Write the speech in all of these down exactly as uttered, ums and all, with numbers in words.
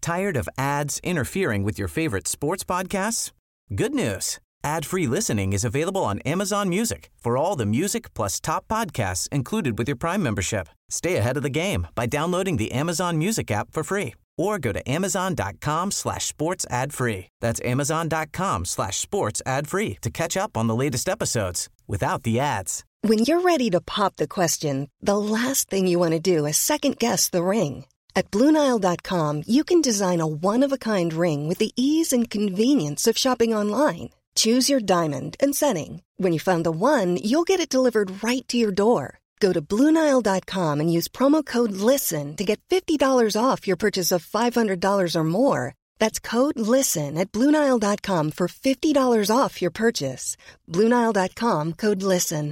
Tired of ads interfering with your favorite sports podcasts? Good news. Ad-free listening is available on Amazon Music for all the music plus top podcasts included with your Prime membership. Stay ahead of the game by downloading the Amazon Music app for free or go to amazon.com slash sports ad free. That's amazon.com slash sports ad free to catch up on the latest episodes without the ads. When you're ready to pop the question, the last thing you want to do is second-guess the ring. At Blue Nile dot com, you can design a one-of-a-kind ring with the ease and convenience of shopping online. Choose your diamond and setting. When you find the one, you'll get it delivered right to your door. Go to Blue Nile dot com and use promo code LISTEN to get fifty dollars off your purchase of five hundred dollars or more. That's code LISTEN at Blue Nile dot com for fifty dollars off your purchase. Blue Nile dot com, code LISTEN.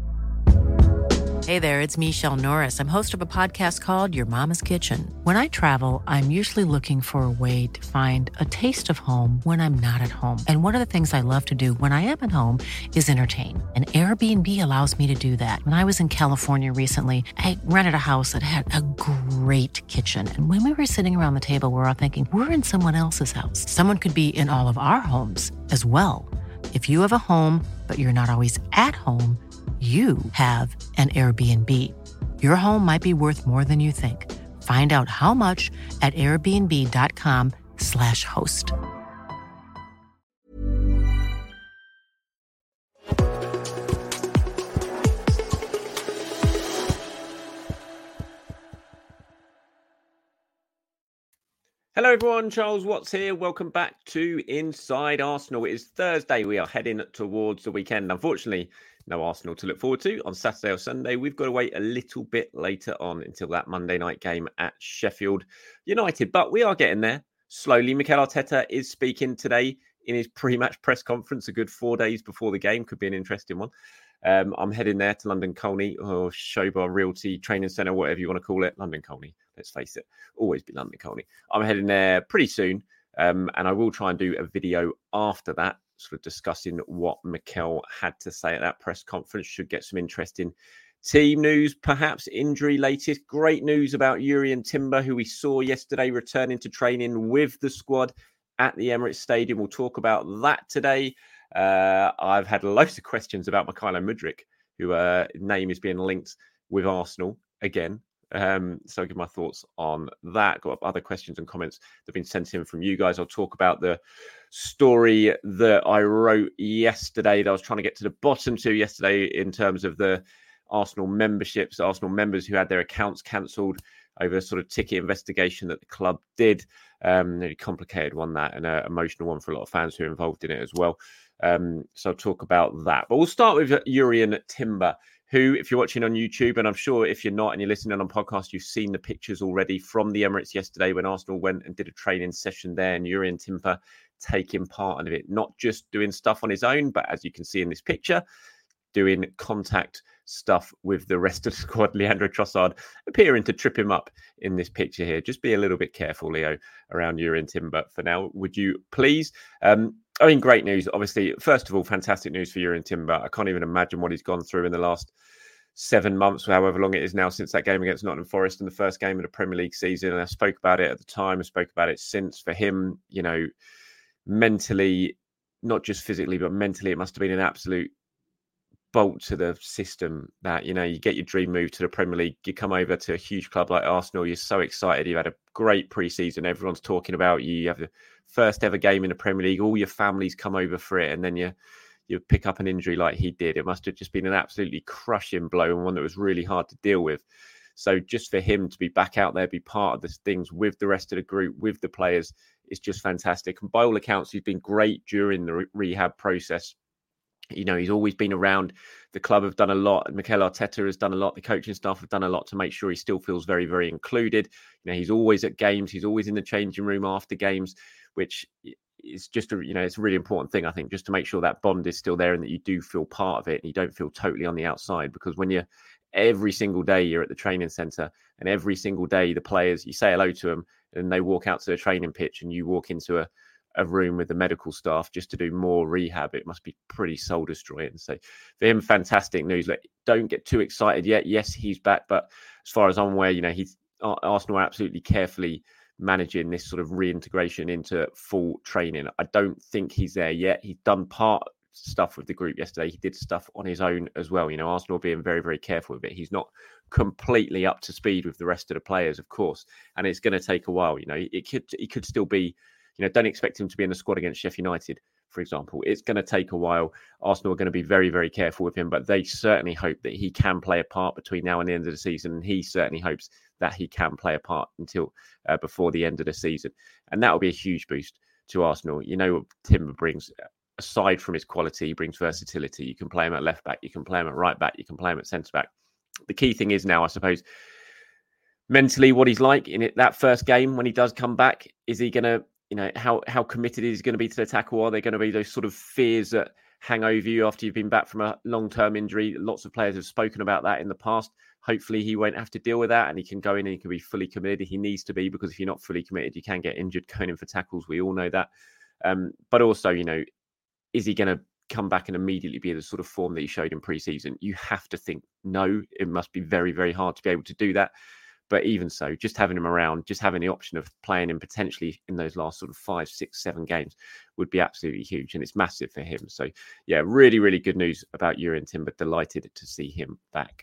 Hey there, it's Michelle Norris. I'm host of a podcast called Your Mama's Kitchen. When I travel, I'm usually looking for a way to find a taste of home when I'm not at home. And one of the things I love to do when I am at home is entertain. And Airbnb allows me to do that. When I was in California recently, I rented a house that had a great kitchen. And when we were sitting around the table, we were all thinking, we're in someone else's house. Someone could be in all of our homes as well. If you have a home, but you're not always at home, you have an Airbnb. Your home might be worth more than you think. Find out how much at airbnb.com slash host. Hello everyone, Charles Watts here. Welcome back to Inside Arsenal. It is Thursday. We are heading towards the weekend. Unfortunately, no Arsenal to look forward to on Saturday or Sunday. We've got to wait a little bit later on until that Monday night game at Sheffield United. But we are getting there slowly. Mikel Arteta is speaking today in his pre-match press conference, a good four days before the game. Could be an interesting one. Um, I'm heading there to London Colney or Shobar Realty Training Centre, whatever you want to call it. London Colney, let's face it. Always be London Colney. I'm heading there pretty soon. Um, and I will try and do a video after that, sort of discussing what Mikel had to say at that press conference. Should get some interesting team news, perhaps injury latest. Great news about Jurrien Timber, who we saw yesterday returning to training with the squad at the Emirates Stadium. We'll talk about that today. Uh, I've had loads of questions about Mykhailo Mudryk, who uh, name is being linked with Arsenal again. Um, so I'll give my thoughts on that. Got other questions and comments that have been sent in from you guys. I'll talk about the story that I wrote yesterday that I was trying to get to the bottom to yesterday in terms of the Arsenal memberships, Arsenal members who had their accounts cancelled over a sort of ticket investigation that the club did. Um, really complicated one, that, and an emotional one for a lot of fans who are involved in it as well. Um, so I'll talk about that. But we'll start with Jurrien Timber, who, if you're watching on YouTube, and I'm sure if you're not and you're listening on podcast, you've seen the pictures already from the Emirates yesterday when Arsenal went and did a training session there, and Jurrien Timber taking part in it, not just doing stuff on his own, but as you can see in this picture, doing contact stuff with the rest of the squad. Leandro Trossard appearing to trip him up in this picture here. Just be a little bit careful, Leo, around Jurrien Timber for now, would you please? Um, I mean, great news. Obviously, first of all, fantastic news for Jurrien Timber. I can't even imagine what he's gone through in the last seven months, however long it is now since that game against Nottingham Forest in the first game of the Premier League season. And I spoke about it at the time. I spoke about it since. For him, you know, mentally, not just physically, but mentally, it must have been an absolute bolt to the system that, you know, you get your dream move to the Premier League, you come over to a huge club like Arsenal, you're so excited, you've had a great pre-season, everyone's talking about you, you have the first ever game in the Premier League, all your families come over for it, and then you you pick up an injury like he did. It must have just been an absolutely crushing blow, and one that was really hard to deal with. So just for him to be back out there, be part of the things with the rest of the group, with the players, is just fantastic. And by all accounts, he's been great during the re- rehab process. You know, he's always been around. The club have done a lot. Mikel Arteta has done a lot. The coaching staff have done a lot to make sure he still feels very, very included. You know, he's always at games. He's always in the changing room after games, which is just, a, you know, it's a really important thing, I think, just to make sure that bond is still there and that you do feel part of it and you don't feel totally on the outside. Because when you're every single day, you're at the training centre, and every single day the players, you say hello to them and they walk out to the training pitch and you walk into a a room with the medical staff just to do more rehab, it must be pretty soul destroying. So for him, fantastic news. Like, don't get too excited yet. Yes, he's back, but as far as I'm aware, you know, he's Arsenal are absolutely carefully managing this sort of reintegration into full training. I don't think he's there yet. He's done part stuff with the group yesterday. He did stuff on his own as well. You know, Arsenal being very, very careful with it. He's not completely up to speed with the rest of the players, of course, and it's going to take a while. You know, it could he could still be, you know, don't expect him to be in the squad against Sheffield United, for example. It's going to take a while. Arsenal are going to be very, very careful with him, but they certainly hope that he can play a part between now and the end of the season. And he certainly hopes that he can play a part until uh, before the end of the season. And that will be a huge boost to Arsenal. You know what Timber brings, aside from his quality, he brings versatility. You can play him at left back, you can play him at right back, you can play him at centre back. The key thing is now, I suppose, mentally what he's like in it, that first game when he does come back. Is he going to, you know, how how committed is he going to be to the tackle? Are there going to be those sort of fears that hang over you after you've been back from a long-term injury? Lots of players have spoken about that in the past. Hopefully he won't have to deal with that and he can go in and he can be fully committed. He needs to be, because if you're not fully committed, you can get injured going in for tackles. We all know that. Um, but also, you know, is he going to come back and immediately be the sort of form that he showed in pre-season? You have to think no. It must be very, very hard to be able to do that. But even so, just having him around, just having the option of playing him potentially in those last sort of five, six, seven games would be absolutely huge. And it's massive for him. So, yeah, really, really good news about Jurrien Timber. Delighted to see him back.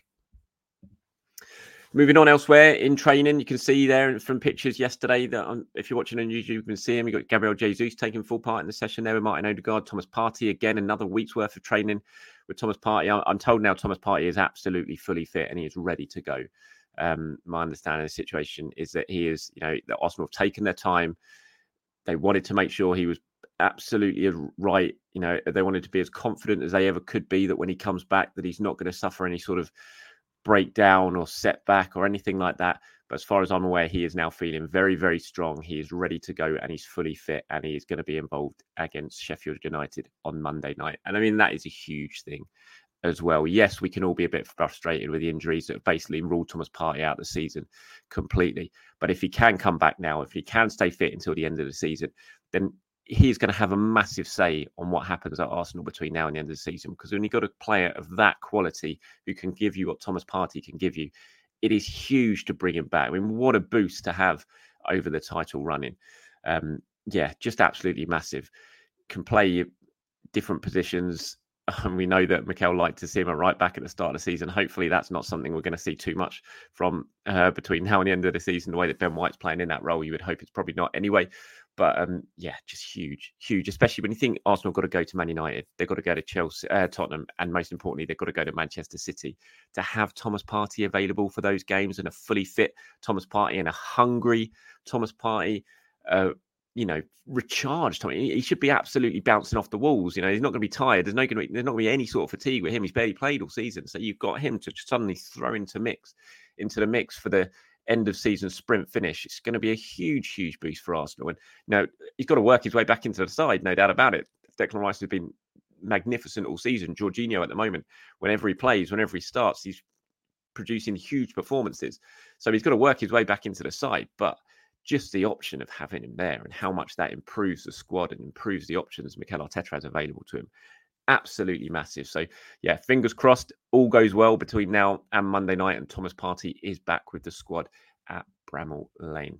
Moving on elsewhere in training, you can see there from pictures yesterday that um, if you're watching on YouTube, you can see him. You've got Gabriel Jesus taking full part in the session there with Martin Odegaard. Thomas Partey, again, another week's worth of training with Thomas Partey. I'm told now Thomas Partey is absolutely fully fit and he is ready to go. Um, my understanding of the situation is that he is, you know, that Arsenal have taken their time. They wanted to make sure he was absolutely right. You know, they wanted to be as confident as they ever could be that when he comes back, that he's not going to suffer any sort of breakdown or setback or anything like that. But as far as I'm aware, he is now feeling very, very strong. He is ready to go and he's fully fit and he is going to be involved against Sheffield United on Monday night. And I mean, that is a huge thing as well. Yes, we can all be a bit frustrated with the injuries that have basically ruled Thomas Partey out of the season completely. But if he can come back now, if he can stay fit until the end of the season, then he's going to have a massive say on what happens at Arsenal between now and the end of the season. Because when you've got a player of that quality who can give you what Thomas Partey can give you, it is huge to bring him back. I mean, what a boost to have over the title running. Um, yeah, just absolutely massive. Can play different positions. And we know that Mikel liked to see him at right back at the start of the season. Hopefully that's not something we're going to see too much from uh, between now and the end of the season. The way that Ben White's playing in that role, you would hope it's probably not anyway. But um, yeah, just huge, huge, especially when you think Arsenal have got to go to Man United. They've got to go to Chelsea, uh, Tottenham, and most importantly, they've got to go to Manchester City. To have Thomas Partey available for those games and a fully fit Thomas Partey and a hungry Thomas Partey, uh, you know, recharged. I mean, he should be absolutely bouncing off the walls. You know, he's not going to be tired. There's no going to be, there's not going to be any sort of fatigue with him. He's barely played all season, so you've got him to suddenly throw into mix, into the mix for the end of season sprint finish. It's going to be a huge, huge boost for Arsenal. And you know, he's got to work his way back into the side, no doubt about it. Declan Rice has been magnificent all season. Jorginho at the moment, whenever he plays, whenever he starts, he's producing huge performances. So he's got to work his way back into the side. But just the option of having him there and how much that improves the squad and improves the options Mikel Arteta has available to him, absolutely massive. So yeah, fingers crossed, all goes well between now and Monday night, and Thomas Partey is back with the squad at Bramall Lane.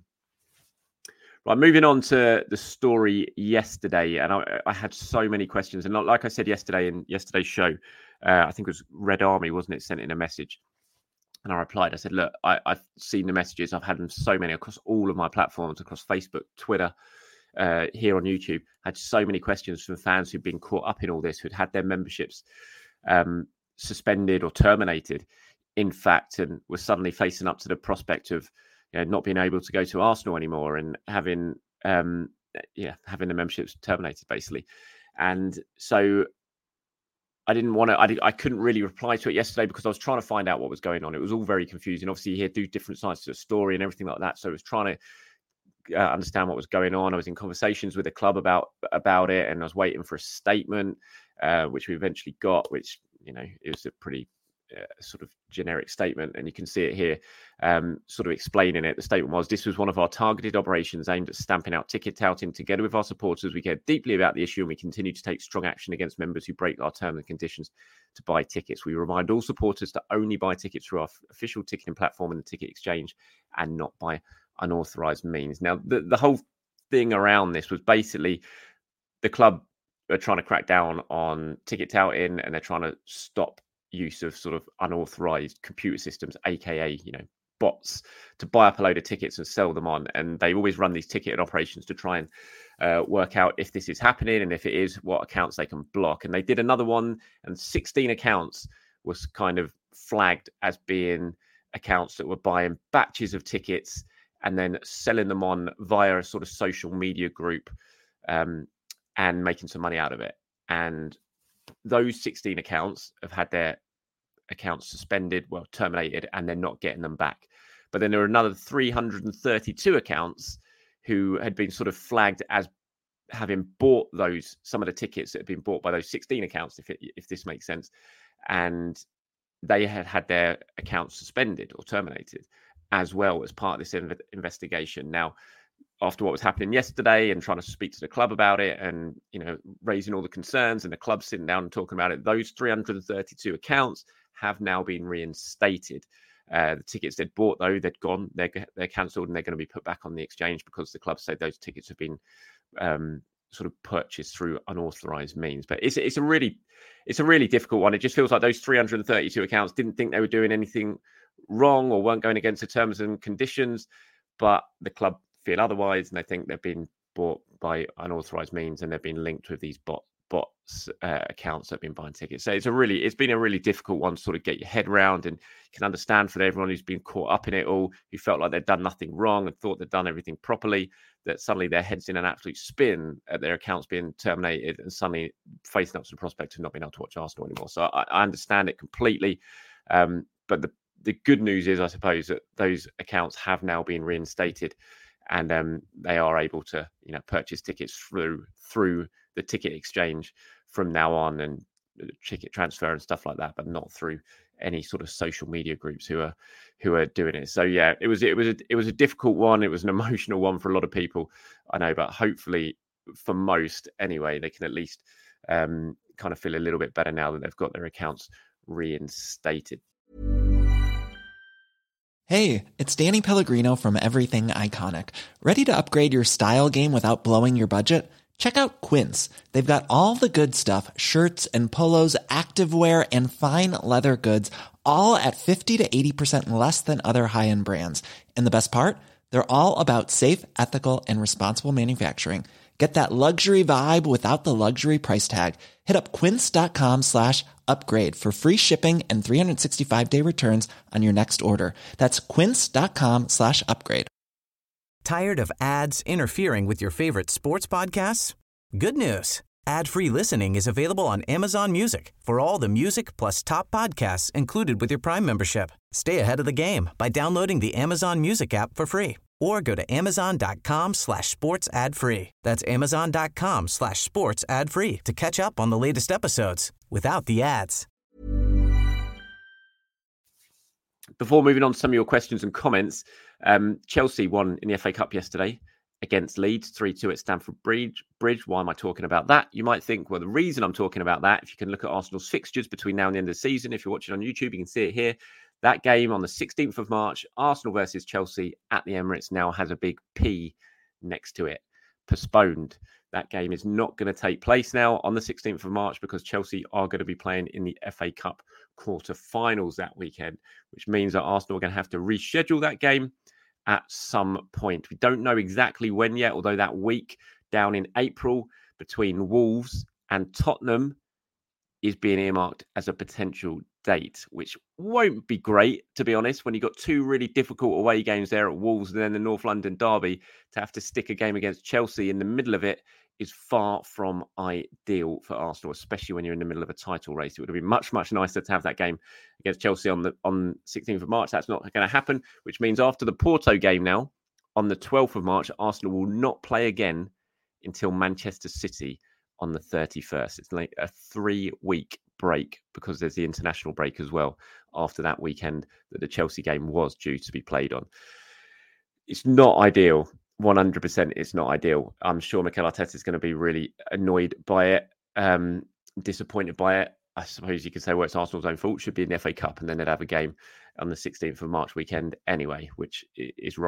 Right, moving on to the story yesterday, and I, I had so many questions, and like I said yesterday in yesterday's show, uh, I think it was Red Army, wasn't it, sent in a message. And I replied, I said, look, I, I've seen the messages. I've had them so many across all of my platforms, across Facebook, Twitter, uh, here on YouTube. I had so many questions from fans who'd been caught up in all this, who'd had their memberships um, suspended or terminated, in fact, and were suddenly facing up to the prospect of, you know, not being able to go to Arsenal anymore and having, um, yeah, having the memberships terminated, basically. And so I didn't want to, I, I couldn't really reply to it yesterday because I was trying to find out what was going on. It was all very confusing. Obviously, you hear two different sides to the story and everything like that. So I was trying to uh, understand what was going on. I was in conversations with the club about about it, and I was waiting for a statement, uh, which we eventually got, which, you know, it was a pretty uh, sort of generic statement. And you can see it here, um, sort of explaining it. The statement was, this was one of our targeted operations aimed at stamping out ticket touting. Together with our supporters, we care deeply about the issue, and we continue to take strong action against members who break our terms and conditions to buy tickets. We remind all supporters to only buy tickets through our official ticketing platform and the ticket exchange, and not by unauthorised means. Now, the, the whole thing around this was basically the club are trying to crack down on ticket touting, and they're trying to stop use of sort of unauthorised computer systems, aka, you know, bots, to buy up a load of tickets and sell them on. And they always run these ticketed operations to try and uh, work out if this is happening, and if it is, what accounts they can block. And they did another one, and sixteen accounts was kind of flagged as being accounts that were buying batches of tickets and then selling them on via a sort of social media group, um, and making some money out of it. And those sixteen accounts have had their accounts suspended, well, terminated, and they're not getting them back. But then there are another three hundred thirty-two accounts who had been sort of flagged as having bought those, some of the tickets that had been bought by those sixteen accounts, if it, if this makes sense. And they had had their accounts suspended or terminated as well as part of this inv- investigation. Now, after what was happening yesterday and trying to speak to the club about it, and, you know, raising all the concerns, and the club sitting down and talking about it, those three hundred thirty-two accounts have now been reinstated. Uh, the tickets they'd bought, though, they'd gone, they're, they're cancelled, and they're going to be put back on the exchange because the club said those tickets have been um, sort of purchased through unauthorised means. But it's it's a really it's a really difficult one. It just feels like those three hundred thirty-two accounts didn't think they were doing anything wrong or weren't going against the terms and conditions, but the club feel otherwise, and they think they've been bought by unauthorised means, and they've been linked with these bot bots uh, accounts that have been buying tickets. So it's a really it's been a really difficult one to sort of get your head around, and you can understand for everyone who's been caught up in it all, who felt like they'd done nothing wrong and thought they'd done everything properly, that suddenly their head's in an absolute spin at their accounts being terminated, and suddenly facing up to the prospect of not being able to watch Arsenal anymore. So I, I understand it completely, um, but the the good news is, I suppose, that those accounts have now been reinstated, and um, they are able to, you know, purchase tickets through through the ticket exchange from now on, and ticket transfer and stuff like that, but not through any sort of social media groups who are who are doing it. So yeah, it was it was a, it was a difficult one. It was an emotional one for a lot of people, I know, but hopefully for most anyway, they can at least um, kind of feel a little bit better now that they've got their accounts reinstated. Hey, it's Danny Pellegrino from Everything Iconic. Ready to upgrade your style game without blowing your budget? Check out Quince. They've got all the good stuff, shirts and polos, activewear, and fine leather goods, all at fifty to eighty percent less than other high-end brands. And the best part? They're all about safe, ethical, and responsible manufacturing. Get that luxury vibe without the luxury price tag. Hit up quince.com slash upgrade for free shipping and three sixty-five day returns on your next order. That's quince.com slash upgrade. Tired of ads interfering with your favorite sports podcasts? Good news. Ad-free listening is available on Amazon Music for all the music plus top podcasts included with your Prime membership. Stay ahead of the game by downloading the Amazon Music app for free, or go to amazon.com slash sports ad free. That's amazon.com slash sports ad free to catch up on the latest episodes without the ads. Before moving on to some of your questions and comments, um, Chelsea won in the F A Cup yesterday against Leeds, three two at Stamford Bridge. Bridge. Why am I talking about that? You might think, well, the reason I'm talking about that, if you can look at Arsenal's fixtures between now and the end of the season, if you're watching on YouTube, you can see it here. That game on the sixteenth of March, Arsenal versus Chelsea at the Emirates, now has a big P next to it. Postponed. That game is not going to take place now on the sixteenth of March because Chelsea are going to be playing in the F A Cup quarter-finals that weekend, which means that Arsenal are going to have to reschedule that game at some point. We don't know exactly when yet, although that week down in April between Wolves and Tottenham is being earmarked as a potential date, which won't be great, to be honest, when you've got two really difficult away games there at Wolves and then the North London derby. To have to stick a game against Chelsea in the middle of it is far from ideal for Arsenal, especially when you're in the middle of a title race. It would have been much, much nicer to have that game against Chelsea on the on sixteenth of March. That's not going to happen, which means after the Porto game now, on the twelfth of March, Arsenal will not play again until Manchester City on the thirty-first. It's like a three-week break because there's the international break as well after that weekend that the Chelsea game was due to be played on. It's not ideal. one hundred percent it's not ideal. I'm sure Mikel Arteta is going to be really annoyed by it, um, disappointed by it. I suppose you could say, well, it's Arsenal's own fault. It should be in the F A Cup, and then they'd have a game on the sixteenth of March weekend anyway, which is right.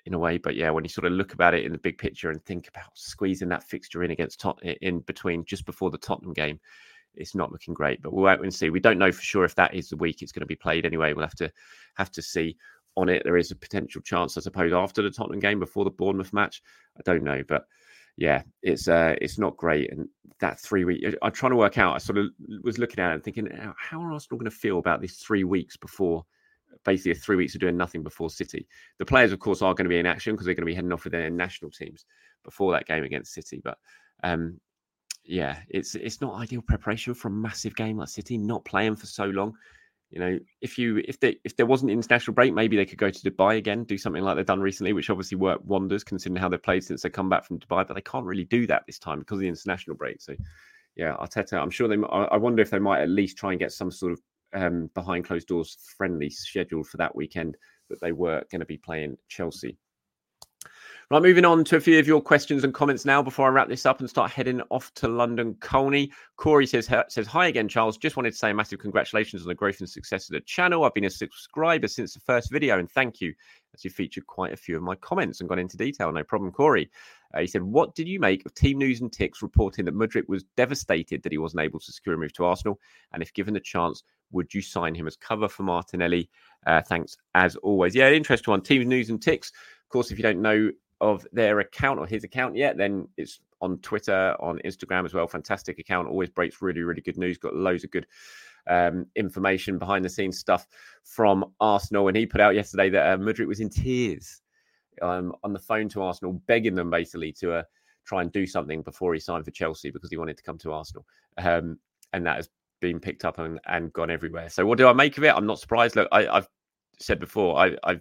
in a way. But yeah, when you sort of look about it in the big picture and think about squeezing that fixture in against Tot- in between just before the Tottenham game, it's not looking great. But we'll wait and see. We don't know for sure if that is the week it's going to be played anyway. We'll have to have to see on it. There is a potential chance, I suppose, after the Tottenham game, before the Bournemouth match. I don't know, but yeah, it's uh, it's not great. And that three week, I'm trying to work out. I sort of was looking at it and thinking, how are Arsenal going to feel about these three weeks before, basically three weeks of doing nothing before City? The players, of course, are going to be in action because they're going to be heading off with their national teams before that game against City. But um, yeah, it's it's not ideal preparation for a massive game like City, not playing for so long. You know, if you if they if there wasn't an international break, maybe they could go to Dubai again, do something like they've done recently, which obviously worked wonders considering how they've played since they come back from Dubai. But they can't really do that this time because of the international break. So, yeah, Arteta, I'm sure they. I wonder if they might at least try and get some sort of um, behind closed doors friendly scheduled for that weekend that they were going to be playing Chelsea. Right, moving on to a few of your questions and comments now before I wrap this up and start heading off to London Colney. Corey says, says, hi again, Charles. Just wanted to say a massive congratulations on the growth and success of the channel. I've been a subscriber since the first video, and thank you, as you featured quite a few of my comments and gone into detail. No problem, Corey. Uh, he said, what did you make of Team News and Ticks reporting that Mudryk was devastated that he wasn't able to secure a move to Arsenal? And if given the chance, would you sign him as cover for Martinelli? Uh, thanks, as always. Yeah, interesting one. Team News and Ticks. Of course, if you don't know of their account or his account yet, then it's on Twitter, on Instagram as well. Fantastic account, always breaks really, really good news. Got loads of good um, information, behind the scenes stuff from Arsenal. And he put out yesterday that uh, Mudryk was in tears um, on the phone to Arsenal, begging them basically to uh, try and do something before he signed for Chelsea because he wanted to come to Arsenal. Um, and that has been picked up and, and gone everywhere. So what do I make of it? I'm not surprised. Look, I, I've said before, I, I've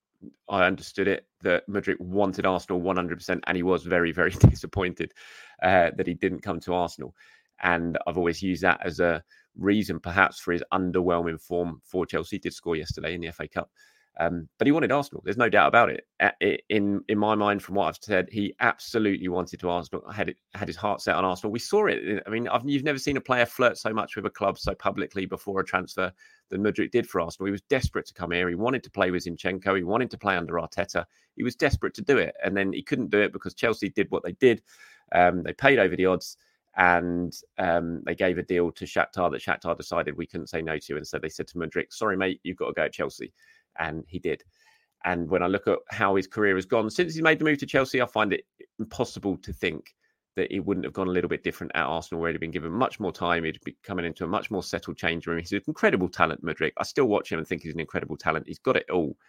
I understood it that Mudryk wanted Arsenal one hundred percent, and he was very, very disappointed uh, that he didn't come to Arsenal. And I've always used that as a reason, perhaps, for his underwhelming form for Chelsea. He did score yesterday in the F A Cup, um, but he wanted Arsenal. There's no doubt about it. In in my mind, from what I've said, he absolutely wanted to Arsenal. Had it, had his heart set on Arsenal. We saw it. I mean, I've, you've never seen a player flirt so much with a club so publicly before a transfer than Mudryk did for Arsenal. He was desperate to come here. He wanted to play with Zinchenko. He wanted to play under Arteta. He was desperate to do it. And then he couldn't do it because Chelsea did what they did. Um, they paid over the odds and um, they gave a deal to Shakhtar that Shakhtar decided we couldn't say no to. And so they said to Mudryk, sorry, mate, you've got to go to Chelsea. And he did. And when I look at how his career has gone since he made the move to Chelsea, I find it impossible to think that he wouldn't have gone a little bit different at Arsenal, where he'd been given much more time. He'd be coming into a much more settled change room. He's an incredible talent, Mudryk. I still watch him and think he's an incredible talent. He's got it all.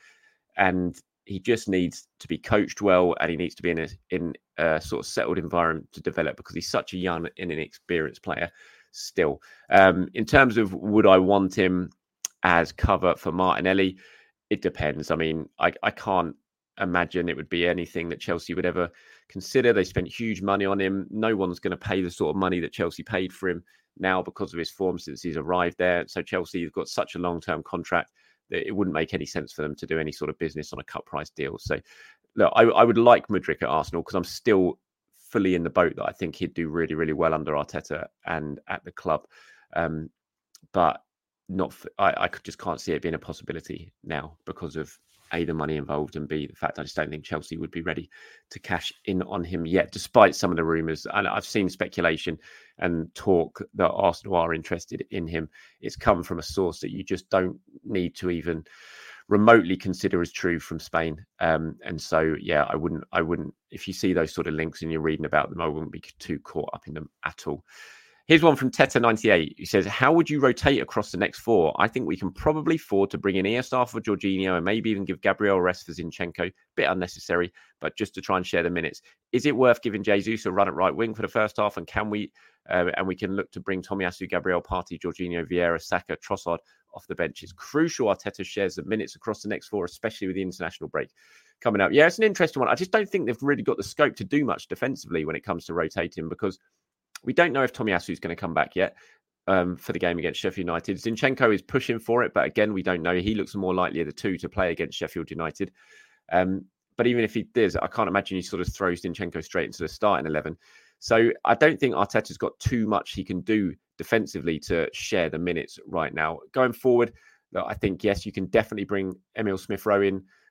And he just needs to be coached well, and he needs to be in a, in a sort of settled environment to develop, because he's such a young and inexperienced player still. Um, in terms of would I want him as cover for Martinelli, it depends. I mean, I, I can't imagine it would be anything that Chelsea would ever consider. They spent huge money on him. No one's going to pay the sort of money that Chelsea paid for him now because of his form since he's arrived there. So Chelsea have got such a long-term contract that it wouldn't make any sense for them to do any sort of business on a cut price deal. So look, I, I would like Mudryk at Arsenal because I'm still fully in the boat that I think he'd do really, really well under Arteta and at the club. Um, but not, for, I, I could just can't see it being a possibility now because of A, the money involved, and B, the fact I just don't think Chelsea would be ready to cash in on him yet, despite some of the rumours. And I've seen speculation and talk that Arsenal are interested in him. It's come from a source that you just don't need to even remotely consider as true from Spain. Um, and so, yeah, I wouldn't, I wouldn't, if you see those sort of links and you're reading about them, I wouldn't be too caught up in them at all. Here's one from Teta ninety-eight. He says, how would you rotate across the next four? I think we can probably afford to bring in Iyasar for Jorginho and maybe even give Gabriel rest for Zinchenko. Bit unnecessary, but just to try and share the minutes. Is it worth giving Jesus a run at right wing for the first half? And can we, uh, and we can look to bring Tomiyasu, Gabriel, Partey, Jorginho, Vieira, Saka, Trossard off the bench. It's crucial Arteta shares the minutes across the next four, especially with the international break coming up. Yeah, it's an interesting one. I just don't think they've really got the scope to do much defensively when it comes to rotating, because we don't know if Tomiyasu is going to come back yet um, for the game against Sheffield United. Zinchenko is pushing for it, but again, we don't know. He looks more likely of the two to play against Sheffield United. Um, but even if he does, I can't imagine he sort of throws Zinchenko straight into the starting eleven. So I don't think Arteta's got too much he can do defensively to share the minutes right now. Going forward, I think, yes, you can definitely bring Emil Smith-Rowe in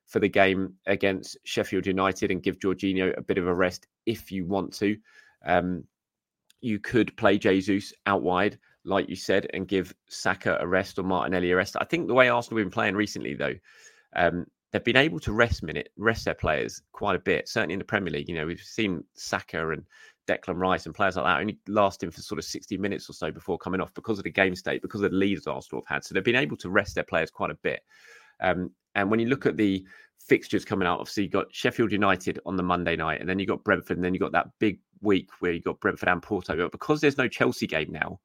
for the game against Sheffield United and give Jorginho a bit of a rest if you want to. Um, you could play Jesus out wide, like you said, and give Saka a rest or Martinelli a rest. I think the way Arsenal have been playing recently, though, um, they've been able to rest minute, rest their players quite a bit. Certainly in the Premier League, you know, we've seen Saka and Declan Rice and players like that only lasting for sort of sixty minutes or so before coming off because of the game state, because of the leaders Arsenal have had. So they've been able to rest their players quite a bit. Um, and when you look at the fixtures coming out, obviously you've got Sheffield United on the Monday night, and then you've got Brentford, and then you've got that big week where you've got Brentford and Porto. But because there's no Chelsea game now,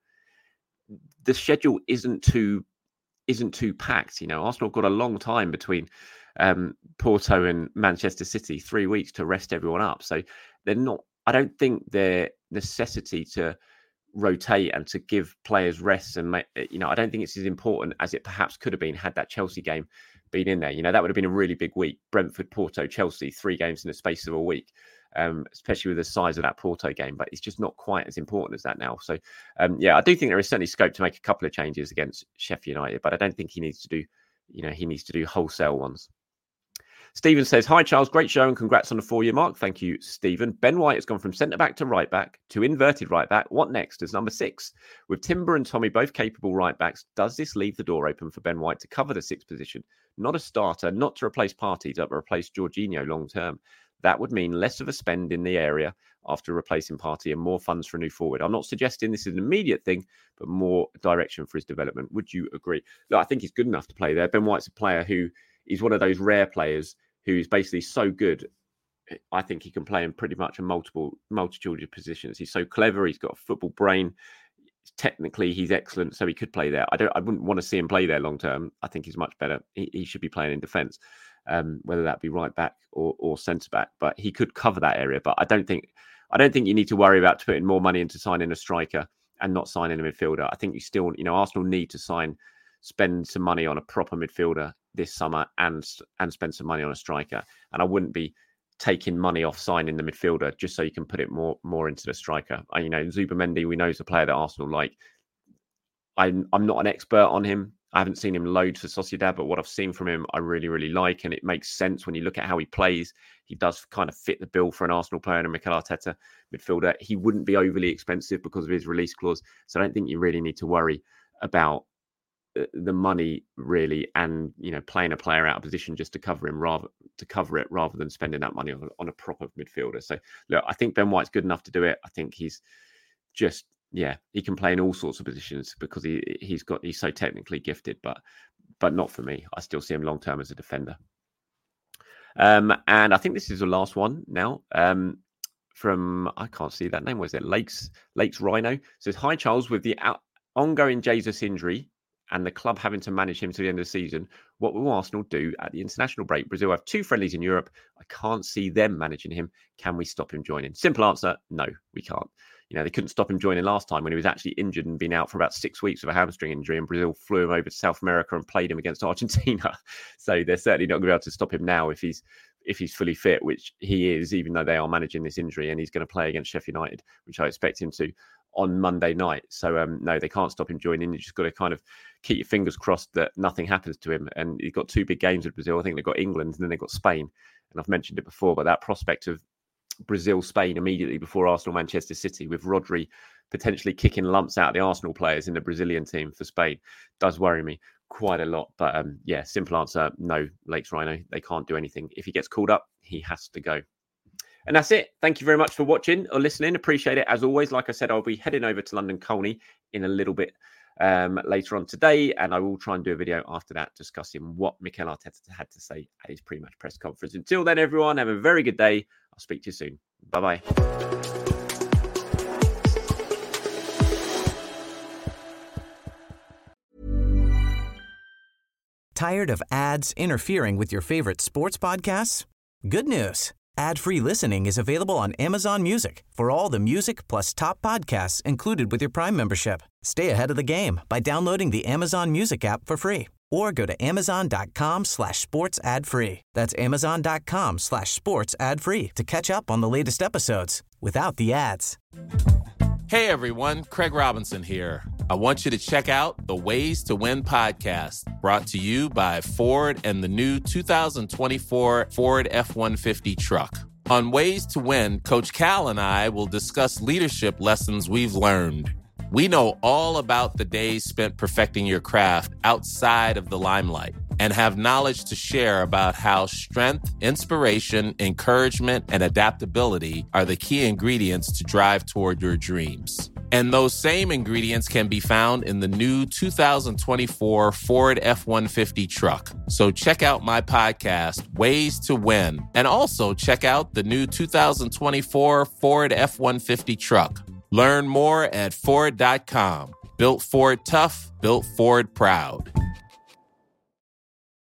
the schedule isn't too isn't too packed. You know, Arsenal have got a long time between um, Porto and Manchester City, three weeks to rest everyone up. So they're not, I don't think their necessity to rotate and to give players rest and make, you know, I don't think it's as important as it perhaps could have been had that Chelsea game been in there. You know, that would have been a really big week. Brentford, Porto, Chelsea, three games in the space of a week, um, especially with the size of that Porto game. But it's just not quite as important as that now. So, um, yeah, I do think there is certainly scope to make a couple of changes against Sheffield United, but I don't think he needs to do, you know, he needs to do wholesale ones. Stephen says, hi, Charles. Great show and congrats on the four-year mark. Thank you, Stephen. Ben White has gone from centre-back to right-back to inverted right-back. What next as number six? With Timber and Tommy both capable right-backs, does this leave the door open for Ben White to cover the sixth position? Not a starter, not to replace Partey, but replace Jorginho long-term. That would mean less of a spend in the area after replacing Partey and more funds for a new forward. I'm not suggesting this is an immediate thing, but more direction for his development. Would you agree? Look, I think he's good enough to play there. Ben White's a player who is one of those rare players who's basically so good. I think he can play in pretty much a multiple multitude of positions. He's so clever. He's got a football brain. Technically, he's excellent, so he could play there. I don't. I wouldn't want to see him play there long term. I think he's much better. He, he should be playing in defence, um, whether that be right back or, or centre back. But he could cover that area. But I don't think. I don't think you need to worry about putting more money into signing a striker and not signing a midfielder. I think you still, you know, Arsenal need to sign, spend some money on a proper midfielder this summer and and spend some money on a striker. And I wouldn't be taking money off signing the midfielder just so you can put it more more into the striker. I, you know, Zubimendi, we know is a player that Arsenal like. I'm I'm not an expert on him. I haven't seen him loads for Sociedad, but what I've seen from him, I really, really like. And it makes sense when you look at how he plays. He does kind of fit the bill for an Arsenal player and a Mikel Arteta midfielder. He wouldn't be overly expensive because of his release clause. So I don't think you really need to worry about the money really, and you know, playing a player out of position just to cover him rather to cover it rather than spending that money on, on a proper midfielder. So look, I think Ben White's good enough to do it. I think he's just yeah, he can play in all sorts of positions because he he's got he's so technically gifted, but but not for me. I still see him long term as a defender. Um, and I think this is the last one now. Um, from I can't see that name. Was it Lakes Lakes Rhino? Says, hi Charles, with the out, ongoing Jesus injury and the club having to manage him to the end of the season, what will Arsenal do at the international break? Brazil have two friendlies in Europe. I can't see them managing him. Can we stop him joining? Simple answer, no, we can't. You know, they couldn't stop him joining last time when he was actually injured and been out for about six weeks with a hamstring injury, and Brazil flew him over to South America and played him against Argentina. So they're certainly not going to be able to stop him now if he's if he's fully fit, which he is, even though they are managing this injury, and he's going to play against Sheffield United, which I expect him to on Monday night. So um, no, they can't stop him joining. You just got to kind of keep your fingers crossed that nothing happens to him. And he's got two big games with Brazil. I think they've got England and then they've got Spain. And I've mentioned it before, but that prospect of Brazil, Spain immediately before Arsenal, Manchester City, with Rodri potentially kicking lumps out of the Arsenal players in the Brazilian team for Spain, does worry me quite a lot. But um, yeah, simple answer, no, Lakes Rhino, they can't do anything. If he gets called up, he has to go. And that's it. Thank you very much for watching or listening. Appreciate it. As always, like I said, I'll be heading over to London Colney in a little bit um, later on today. And I will try and do a video after that discussing what Mikel Arteta had to say at his pre-match press conference. Until then, everyone, have a very good day. I'll speak to you soon. Bye-bye. Tired of ads interfering with your favorite sports podcasts? Good news. Ad-free listening is available on Amazon Music for all the music plus top podcasts included with your Prime membership. Stay ahead of the game by downloading the Amazon Music app for free or go to amazon.com slash sports ad free. That's amazon.com slash sports ad free to catch up on the latest episodes without the ads. Hey everyone, Craig Robinson here. I want you to check out the Ways to Win podcast, brought to you by Ford and the new two thousand twenty-four Ford F one fifty truck. On Ways to Win, Coach Cal and I will discuss leadership lessons we've learned. We know all about the days spent perfecting your craft outside of the limelight and have knowledge to share about how strength, inspiration, encouragement, and adaptability are the key ingredients to drive toward your dreams. And those same ingredients can be found in the new two thousand twenty-four Ford F one fifty truck. So check out my podcast, Ways to Win, and also check out the new two thousand twenty-four Ford F one fifty truck. Learn more at Ford dot com. Built Ford tough, built Ford proud.